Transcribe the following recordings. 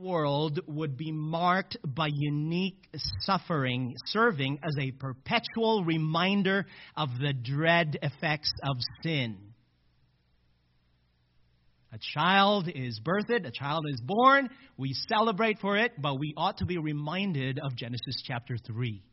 world would be marked by unique suffering, serving as a perpetual reminder of the dread effects of sin. A child is birthed, a child is born, we celebrate for it, but we ought to be reminded of Genesis chapter 3.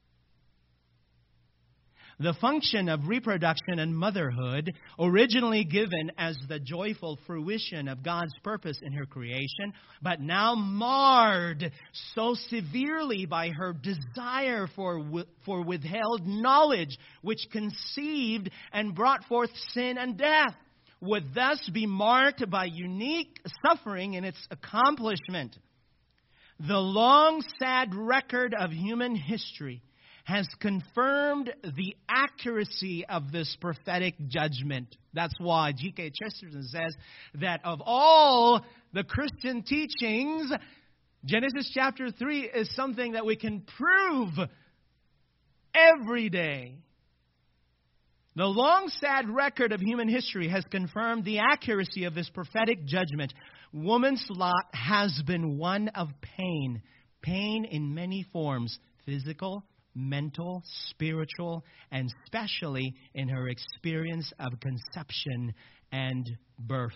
The function of reproduction and motherhood, originally given as the joyful fruition of God's purpose in her creation, but now marred so severely by her desire for withheld knowledge, which conceived and brought forth sin and death, would thus be marked by unique suffering in its accomplishment. The long, sad record of human history has confirmed the accuracy of this prophetic judgment. That's why G.K. Chesterton says that of all the Christian teachings, Genesis chapter 3 is something that we can prove every day. The long, sad record of human history has confirmed the accuracy of this prophetic judgment. Woman's lot has been one of pain. Pain in many forms, physical, mental, spiritual, and especially in her experience of conception and birth.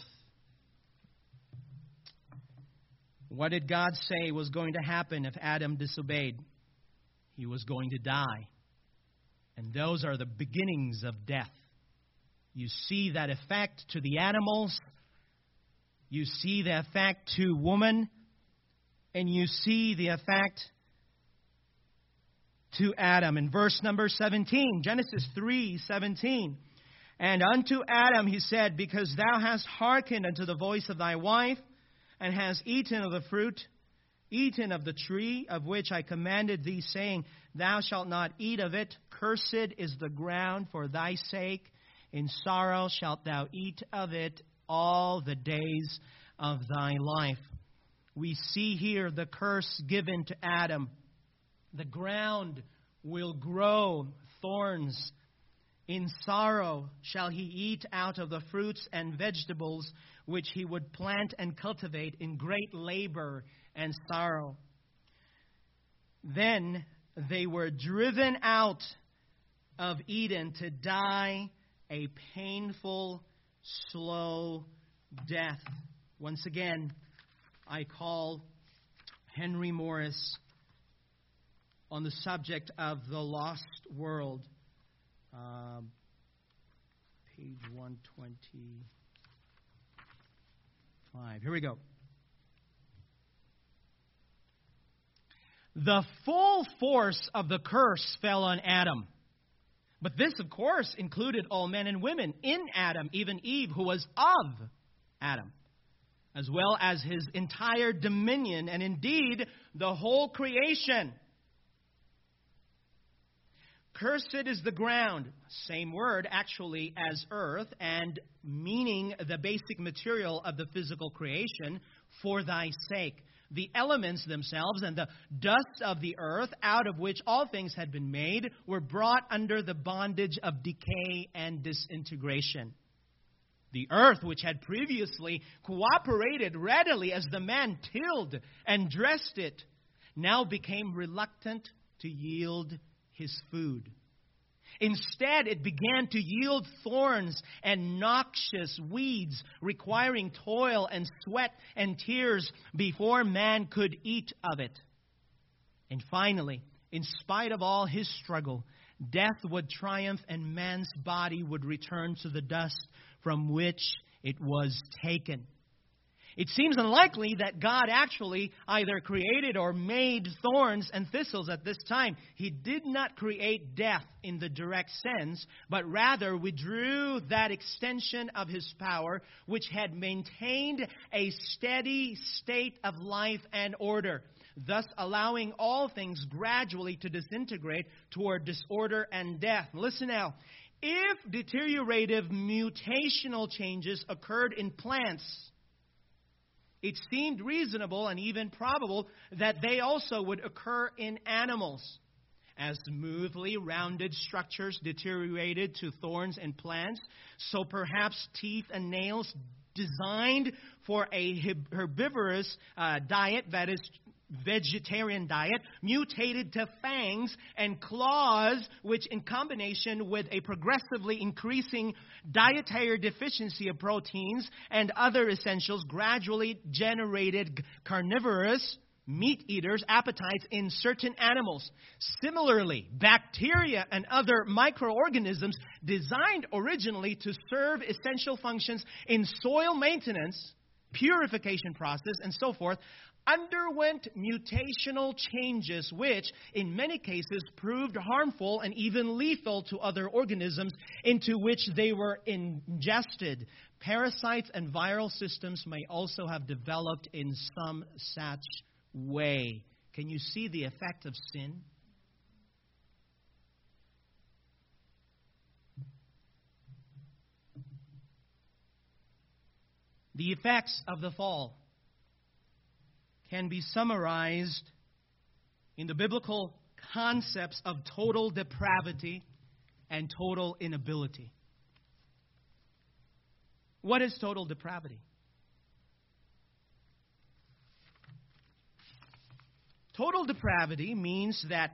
What did God say was going to happen if Adam disobeyed? He was going to die. And those are the beginnings of death. You see that effect to the animals. You see the effect to woman. And you see the effect to Adam. In verse number 17, Genesis 3:17. And unto Adam he said, because thou hast hearkened unto the voice of thy wife, and hast eaten of the fruit, eaten of the tree of which I commanded thee, saying, thou shalt not eat of it. Cursed is the ground for thy sake. In sorrow shalt thou eat of it all the days of thy life. We see here the curse given to Adam. The ground will grow thorns. In sorrow shall he eat out of the fruits and vegetables which he would plant and cultivate in great labor and sorrow. Then they were driven out of Eden to die a painful, slow death. Once again, I call Henry Morris on the subject of the lost world. Page 125. Here we go. The full force of the curse fell on Adam. But this, of course, included all men and women in Adam, even Eve, who was of Adam, as well as his entire dominion, and indeed the whole creation. Cursed is the ground, same word actually as earth, and meaning the basic material of the physical creation, for thy sake. The elements themselves and the dust of the earth, out of which all things had been made, were brought under the bondage of decay and disintegration. The earth, which had previously cooperated readily as the man tilled and dressed it, now became reluctant to yield his food. Instead, it began to yield thorns and noxious weeds, requiring toil and sweat and tears before man could eat of it. And finally, in spite of all his struggle, death would triumph and man's body would return to the dust from which it was taken. It seems unlikely that God actually either created or made thorns and thistles at this time. He did not create death in the direct sense, but rather withdrew that extension of his power, which had maintained a steady state of life and order, thus allowing all things gradually to disintegrate toward disorder and death. Listen now. If deteriorative mutational changes occurred in plants, it seemed reasonable and even probable that they also would occur in animals. As smoothly rounded structures deteriorated to thorns and plants, so perhaps teeth and nails designed for a herbivorous diet, that is, vegetarian diet, mutated to fangs and claws, which in combination with a progressively increasing dietary deficiency of proteins and other essentials gradually generated carnivorous meat eaters' appetites in certain animals. Similarly, bacteria and other microorganisms designed originally to serve essential functions in soil maintenance, purification process, and so forth, underwent mutational changes which, in many cases, proved harmful and even lethal to other organisms into which they were ingested. Parasites and viral systems may also have developed in some such way. Can you see the effect of sin? The effects of the fall can be summarized in the biblical concepts of total depravity and total inability. What is total depravity? Total depravity means that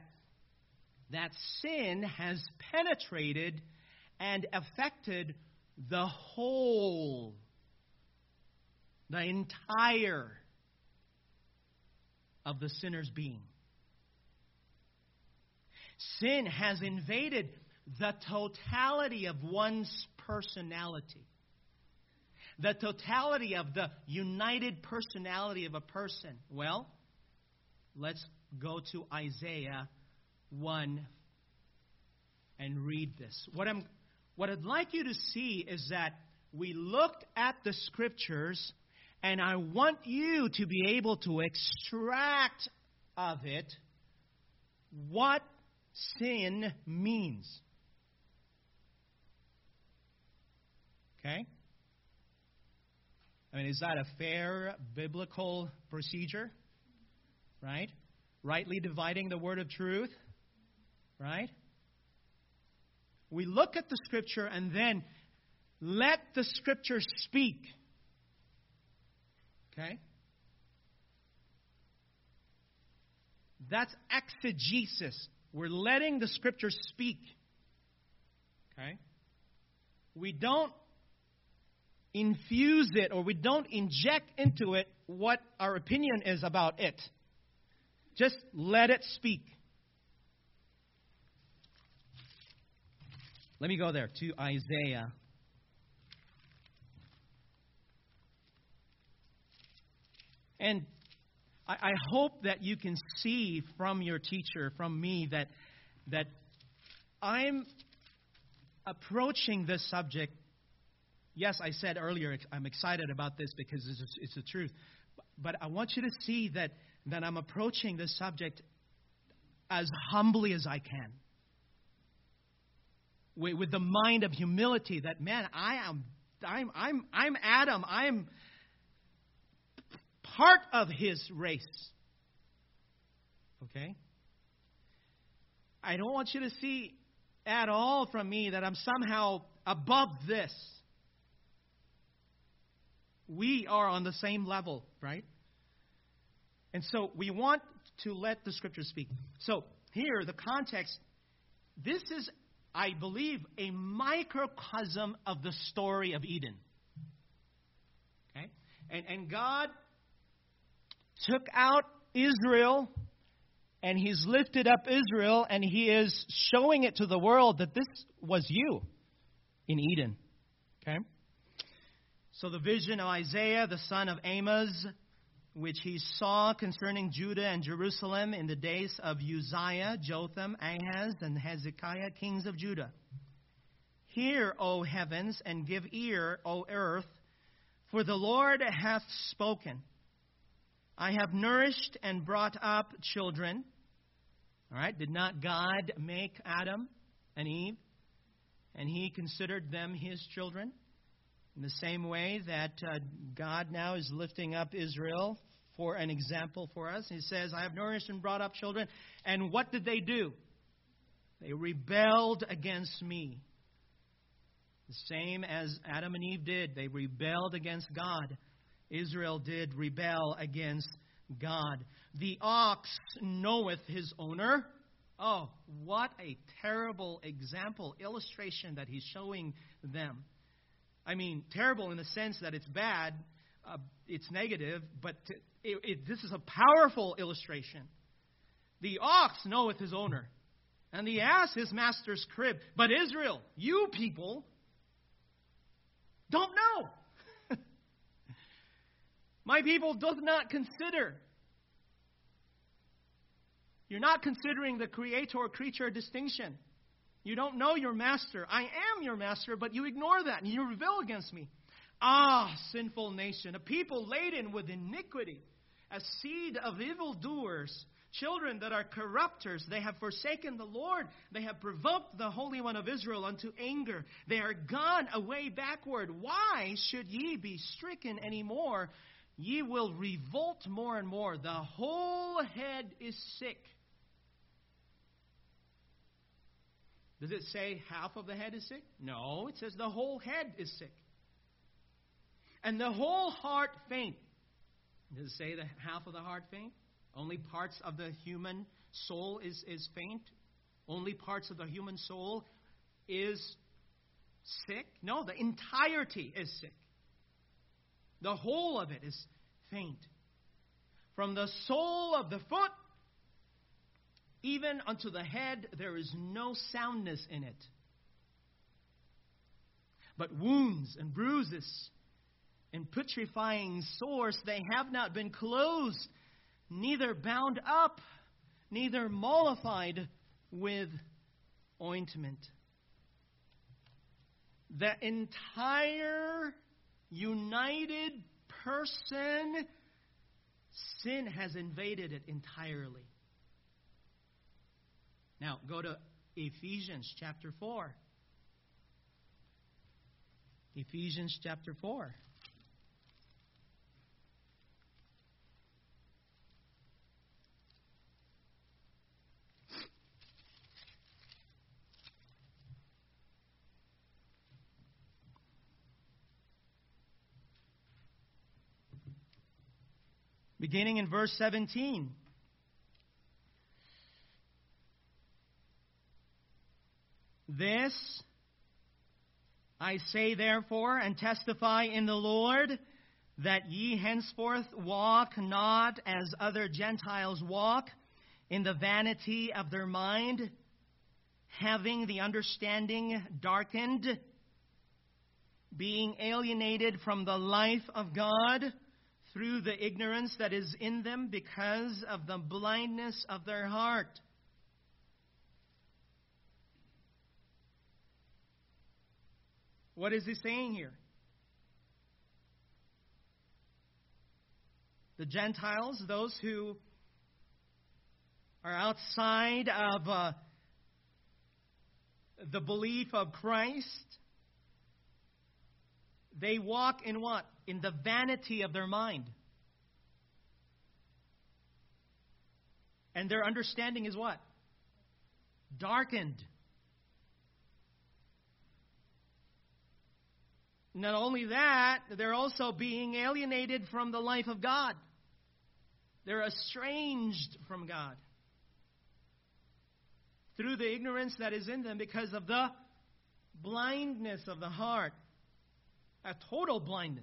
sin has penetrated and affected the whole, the entire of the sinner's being. Sin has invaded the totality of one's personality, the totality of the united personality of a person. Well, let's go to Isaiah 1 and read this. What I'd like you to see is that we looked at the Scriptures, and I want you to be able to extract of it what sin means. Okay? I mean, is that a fair biblical procedure? Right? Rightly dividing the word of truth. Right? We look at the Scripture and then let the Scripture speak. Okay? That's exegesis. We're letting the Scripture speak. Okay? We don't infuse it or we don't inject into it what our opinion is about it. Just let it speak. Let me go there to Isaiah. And I hope that you can see from your teacher, from me, that I'm approaching this subject. Yes, I said earlier I'm excited about this because it's the truth. But I want you to see that I'm approaching this subject as humbly as I can. With the mind of humility that, man, I'm Adam. I'm part of his race. Okay? I don't want you to see at all from me that I'm somehow above this. We are on the same level, right? And so we want to let the Scripture speak. So here, the context, this is, I believe, a microcosm of the story of Eden. Okay? And God took out Israel, and He's lifted up Israel, and He is showing it to the world that this was you in Eden. Okay? So the vision of Isaiah, the son of Amos, which he saw concerning Judah and Jerusalem in the days of Uzziah, Jotham, Ahaz, and Hezekiah, kings of Judah. Hear, O heavens, and give ear, O earth, for the Lord hath spoken. I have nourished and brought up children. All right, did not God make Adam and Eve? And He considered them His children? In the same way that God now is lifting up Israel for an example for us. He says, I have nourished and brought up children. And what did they do? They rebelled against me. The same as Adam and Eve did. They rebelled against God. Israel did rebel against God. The ox knoweth his owner. Oh, what a terrible example, illustration that he's showing them. I mean, terrible in the sense that it's bad, it's negative, but this is a powerful illustration. The ox knoweth his owner, and the ass his master's crib. But Israel, you people, don't know. My people does not consider. You're not considering the creator-creature distinction. You don't know your master. I am your master, but you ignore that and you rebel against me. Ah, sinful nation, a people laden with iniquity, a seed of evildoers, children that are corrupters. They have forsaken the Lord. They have provoked the Holy One of Israel unto anger. They are gone away backward. Why should ye be stricken any more? Ye will revolt more and more. The whole head is sick. Does it say half of the head is sick? No, it says the whole head is sick. And the whole heart faint. Does it say the half of the heart faint? Only parts of the human soul is faint? Only parts of the human soul is sick? No, the entirety is sick. The whole of it is faint. From the sole of the foot even unto the head, there is no soundness in it. But wounds and bruises and putrefying sores, they have not been closed, neither bound up, neither mollified with ointment. The entire united person, sin has invaded it entirely. Now, go to Ephesians chapter 4. Ephesians chapter 4. Beginning in verse 17. This I say therefore, and testify in the Lord, that ye henceforth walk not as other Gentiles walk, in the vanity of their mind, having the understanding darkened, being alienated from the life of God through the ignorance that is in them because of the blindness of their heart. What is he saying here? The Gentiles, those who are outside of the belief of Christ, they walk in what? In the vanity of their mind. And their understanding is what? Darkened. Not only that, they're also being alienated from the life of God. They're estranged from God through the ignorance that is in them because of the blindness of the heart. A total blindness.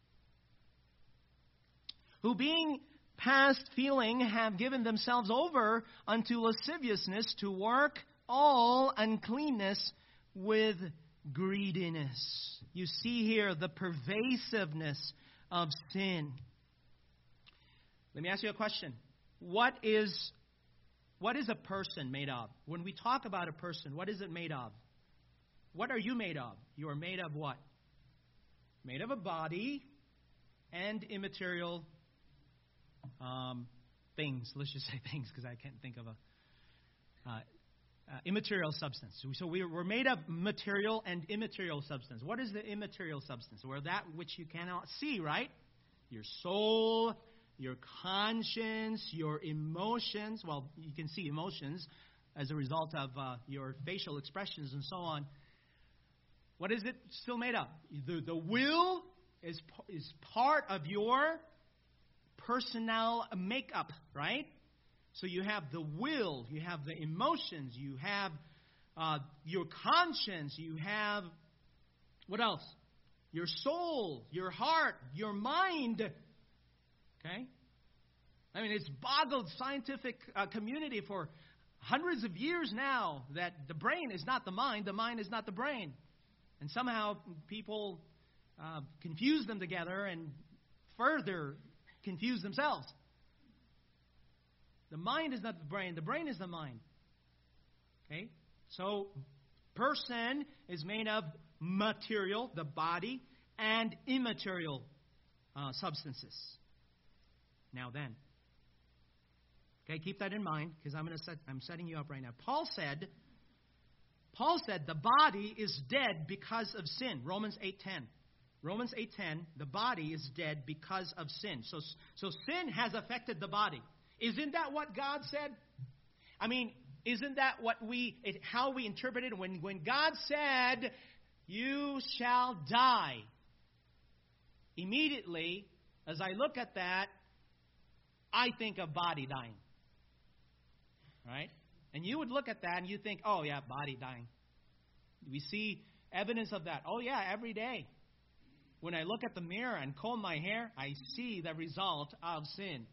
Who being past feeling have given themselves over unto lasciviousness to work all uncleanness with greediness. You see here the pervasiveness of sin. Let me ask you a question. What is a person made of? When we talk about a person, what is it made of? What are you made of? You are made of what? Made of a body and immaterial things. Let's just say things because I can't think of a immaterial substance. So we're made of material and immaterial substance. What is the immaterial substance? Well, that which you cannot see, right? Your soul, your conscience, your emotions. Well, you can see emotions as a result of your facial expressions and so on. What is it still made of? The will is part of your personnel makeup, right? So you have the will, you have the emotions, you have your conscience, you have, what else? Your soul, your heart, your mind. Okay? I mean, it's boggled scientific community for hundreds of years now that the brain is not the mind is not the brain. And somehow people confuse them together and further confuse themselves. The mind is not the brain is the mind. Okay? So, person is made of material, the body, and immaterial substances. Now then. Okay, keep that in mind because I'm setting you up right now. Paul said the body is dead because of sin. Romans 8:10. Romans 8:10, the body is dead because of sin. So sin has affected the body. Isn't that what God said? I mean, isn't that how we interpret it? When God said, "You shall die," immediately, as I look at that, I think of body dying. Right? And you would look at that and you think, oh yeah, body dying. We see evidence of that. Oh yeah, every day. When I look at the mirror and comb my hair, I see the result of sin.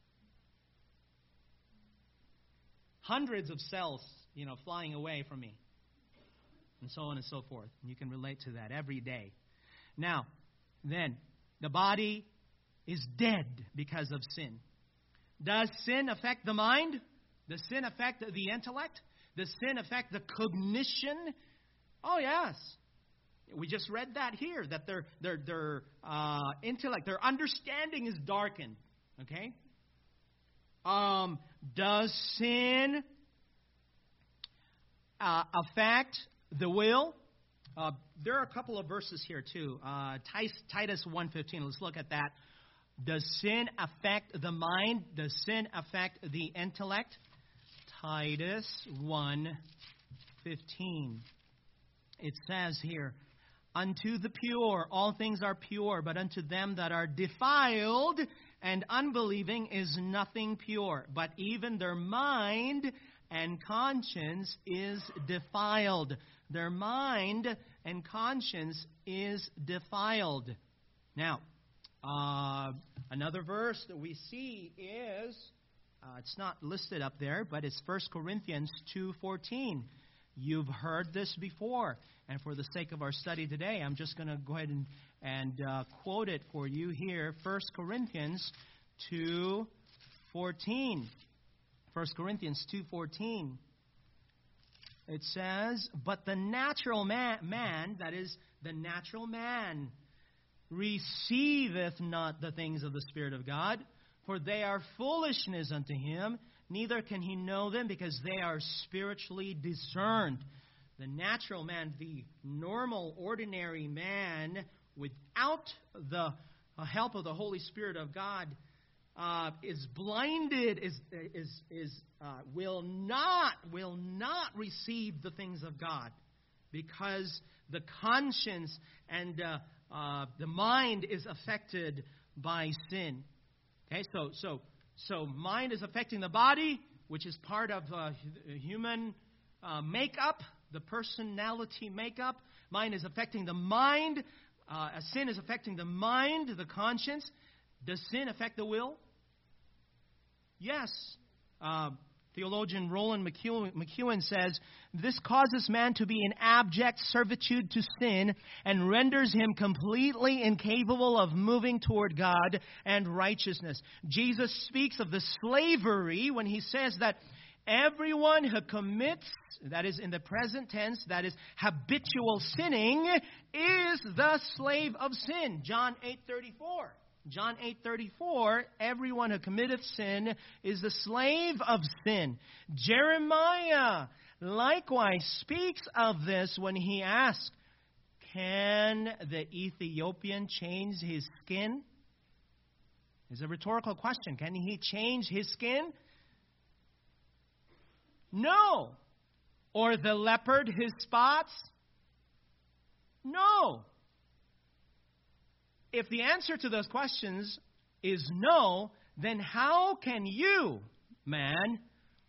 Hundreds of cells, flying away from me. And so on and so forth. And you can relate to that every day. Now, then, the body is dead because of sin. Does sin affect the mind? Does sin affect the intellect? Does sin affect the cognition? Oh, yes. We just read that here, that their intellect, their understanding is darkened. Okay? Does sin affect the will? There are a couple of verses here too. Titus 1:15. Let's look at that. Does sin affect the mind? Does sin affect the intellect? Titus 1:15. It says here, "Unto the pure all things are pure, but unto them that are defiled and unbelieving is nothing pure. But even their mind and conscience is defiled." Their mind and conscience is defiled. Now, another verse that we see is, it's not listed up there, but it's 1 Corinthians 2:14. You've heard this before. And for the sake of our study today, I'm just going to go ahead and quote it for you here. 1 Corinthians 2:14. 1 Corinthians 2:14. It says, "But the natural man, that is, the natural man, receiveth not the things of the Spirit of God, for they are foolishness unto him, neither can he know them, because they are spiritually discerned." The natural man, the normal, ordinary man, without the help of the Holy Spirit of God, is blinded, will not receive the things of God, because the conscience and the mind is affected by sin. Okay, so mind is affecting the body, which is part of human makeup, the personality makeup. Mind is affecting the mind. Sin is affecting the mind, the conscience. Does sin affect the will? Yes. Theologian Roland McEwen says, "This causes man to be in abject servitude to sin and renders him completely incapable of moving toward God and righteousness." Jesus speaks of the slavery when he says that everyone who commits, that is in the present tense, that is habitual sinning, is the slave of sin. John 8:34. John 8:34, everyone who committeth sin is the slave of sin. Jeremiah likewise speaks of this when he asks, "Can the Ethiopian change his skin?" It's a rhetorical question. Can he change his skin? No. Or the leopard his spots? No. If the answer to those questions is no, then how can you, man,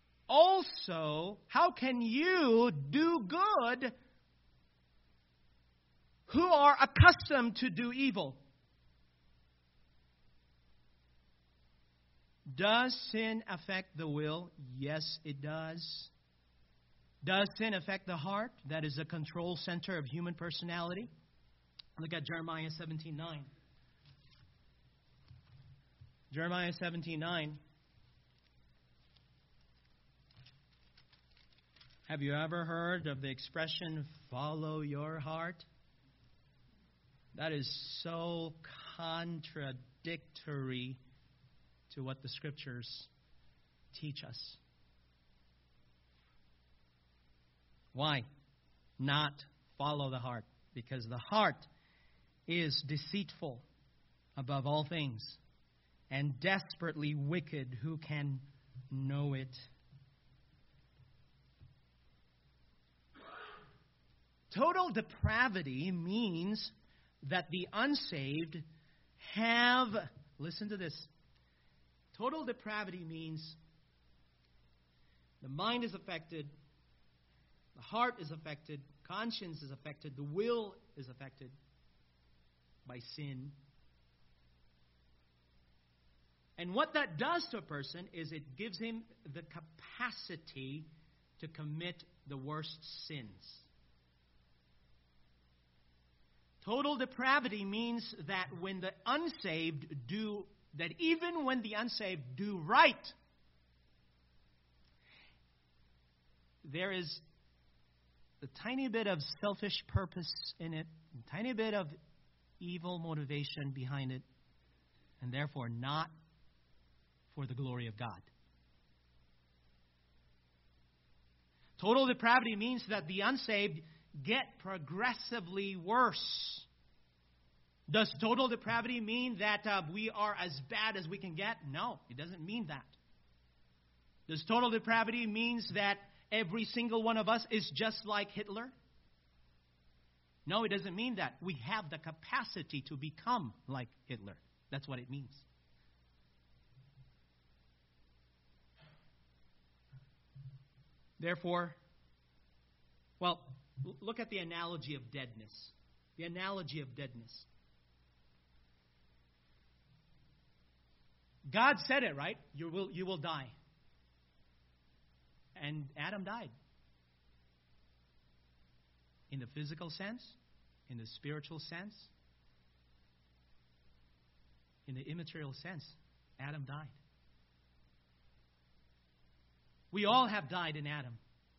how can you do good who are accustomed to do evil? Does sin affect the will? Yes, it does. Does sin affect the heart? That is the control center of human personality. Look at Jeremiah 17:9. Jeremiah 17:9. Have you ever heard of the expression, follow your heart? That is so contradictory to what the Scriptures teach us. Why not follow the heart? Because the heart is deceitful above all things and desperately wicked. Who can know it? Total depravity means that the unsaved have, listen to this, total depravity means the mind is affected, the heart is affected, conscience is affected, the will is affected by sin. And what that does to a person is it gives him the capacity to commit the worst sins. Total depravity means that when the unsaved do, that even when the unsaved do right, there is a tiny bit of selfish purpose in it, a tiny bit of evil motivation behind it, and therefore not for the glory of God. Total depravity means that the unsaved get progressively worse. Does total depravity mean that we are as bad as we can get? No, it doesn't mean that. Does total depravity means that every single one of us is just like Hitler? No, it doesn't mean that. We have the capacity to become like Hitler. That's what it means. Therefore, well, look at the analogy of deadness. The analogy of deadness. God said it, right? You will die. And Adam died. In the physical sense, in the spiritual sense, in the immaterial sense, Adam died. We all have died in Adam.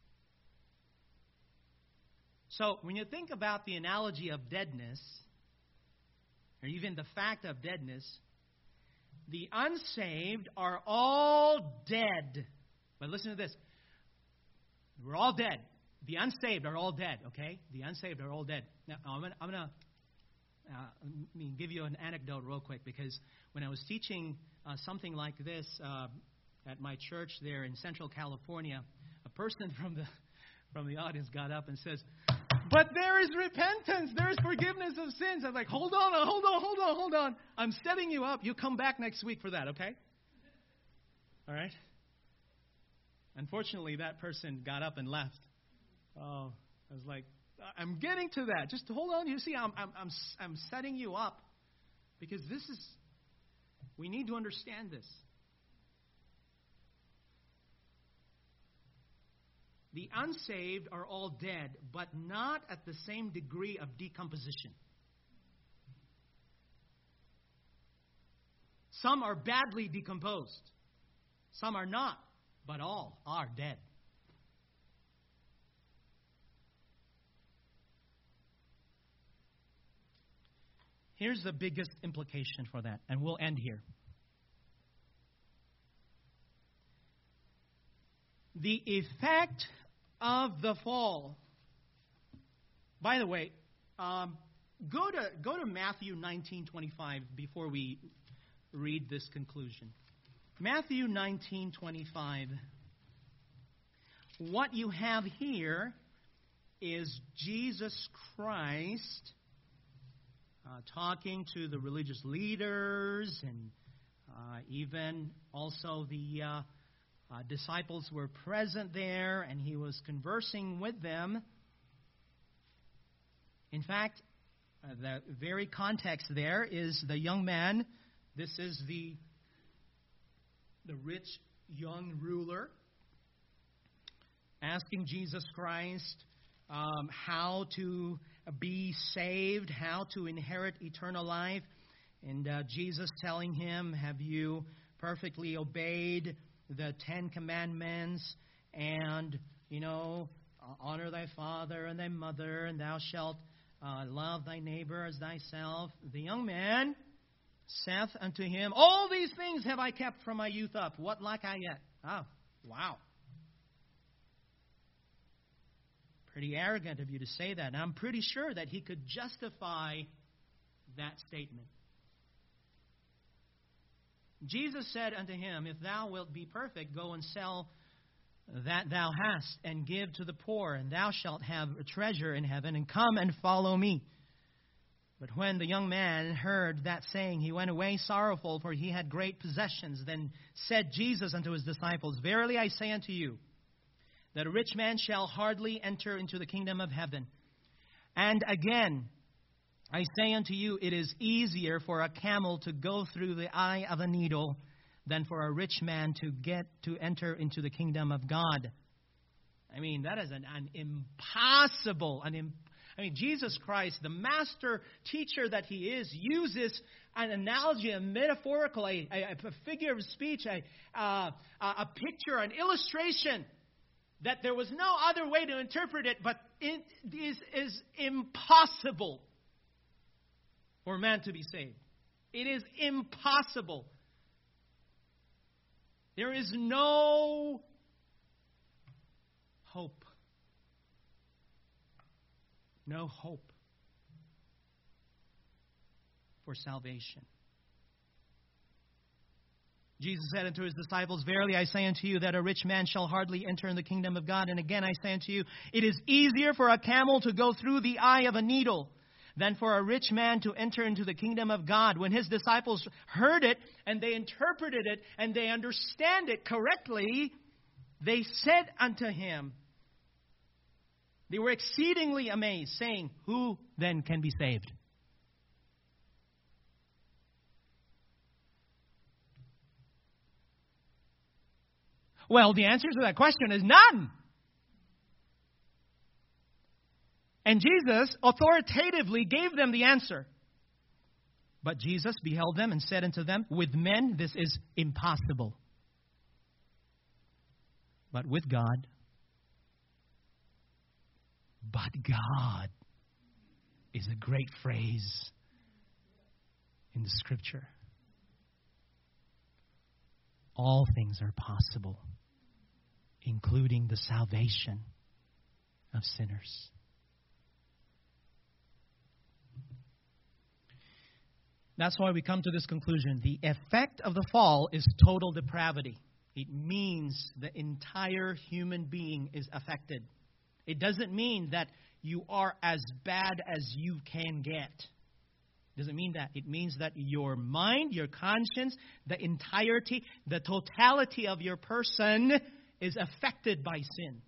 So when you think about the analogy of deadness, or even the fact of deadness, the unsaved are all dead. But listen to this. We're all dead. The unsaved are all dead, okay? The unsaved are all dead. Now, I'm going to give you an anecdote real quick, because when I was teaching something like this at my church there in Central California, a person from the audience got up and says, "But there is repentance. There is forgiveness of sins." I'm like, hold on. I'm setting you up. You come back next week for that, okay? All right? Unfortunately, that person got up and left. Oh, I was like, I'm getting to that. Just hold on. You see, I'm setting you up, because we need to understand this. The unsaved are all dead, but not at the same degree of decomposition. Some are badly decomposed. Some are not, but all are dead. Here's the biggest implication for that, and we'll end here. The effect of the fall. By the way, go to Matthew 19:25 before we read this conclusion. Matthew 19:25. What you have here is Jesus Christ talking to the religious leaders, and even also the disciples were present there, and he was conversing with them. In fact, the very context there is the young man. This is the rich young ruler asking Jesus Christ how to be saved, how to inherit eternal life. And Jesus telling him, have you perfectly obeyed the 10 Commandments? And, honor thy father and thy mother, and thou shalt love thy neighbor as thyself. The young man saith unto him, all these things have I kept from my youth up. What lack I yet? Oh, wow. Pretty arrogant of you to say that. And I'm pretty sure that he could justify that statement. Jesus said unto him, if thou wilt be perfect, go and sell that thou hast, and give to the poor, and thou shalt have a treasure in heaven, and come and follow me. But when the young man heard that saying, he went away sorrowful, for he had great possessions. Then said Jesus unto his disciples, verily I say unto you, that a rich man shall hardly enter into the kingdom of heaven. And again, I say unto you, it is easier for a camel to go through the eye of a needle than for a rich man to enter into the kingdom of God. I mean, that is an impossible. Jesus Christ, the master teacher that he is, uses an analogy, a metaphorical, a figure of speech, a picture, an illustration, that there was no other way to interpret it, but it is impossible for man to be saved. It is impossible. There is no hope. No hope for salvation. Jesus said unto his disciples, verily I say unto you that a rich man shall hardly enter in the kingdom of God. And again I say unto you, it is easier for a camel to go through the eye of a needle than for a rich man to enter into the kingdom of God. When his disciples heard it and they interpreted it and they understand it correctly, they said unto him, they were exceedingly amazed, saying, who then can be saved? Well, the answer to that question is none. And Jesus authoritatively gave them the answer. But Jesus beheld them and said unto them, with men this is impossible. But with God. But God is a great phrase in the Scripture. All things are possible, including the salvation of sinners. That's why we come to this conclusion. The effect of the fall is total depravity. It means the entire human being is affected. It doesn't mean that you are as bad as you can get. It doesn't mean that. It means that your mind, your conscience, the entirety, the totality of your person is affected by sin.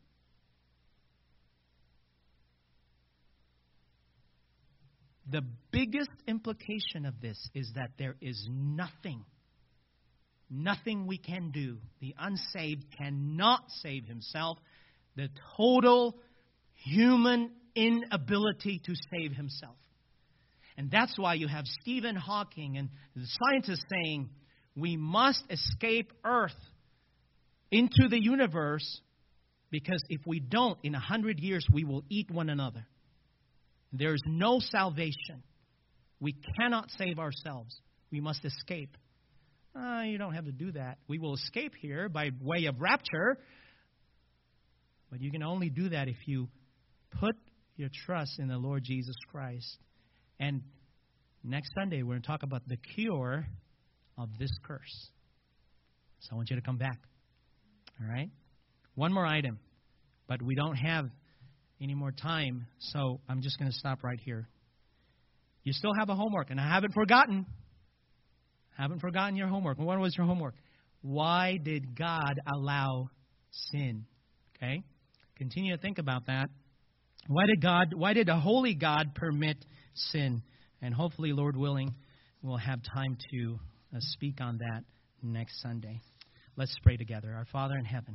The biggest implication of this is that there is nothing we can do. The unsaved cannot save himself. The total human inability to save himself. And that's why you have Stephen Hawking and the scientists saying, we must escape Earth into the universe, because if we don't, in 100 years, we will eat one another. There is no salvation. We cannot save ourselves. We must escape. You don't have to do that. We will escape here by way of rapture. But you can only do that if you put your trust in the Lord Jesus Christ. And next Sunday, we're going to talk about the cure of this curse. So I want you to come back. All right? One more item. But we don't have any more time, so I'm just going to stop right here. You still have a homework, and I haven't forgotten. Your homework. What was your homework? Why did God allow sin? Okay? Continue to think about that. Why did a holy God permit sin? And hopefully, Lord willing, we'll have time to speak on that next Sunday. Let's pray together. Our Father in heaven,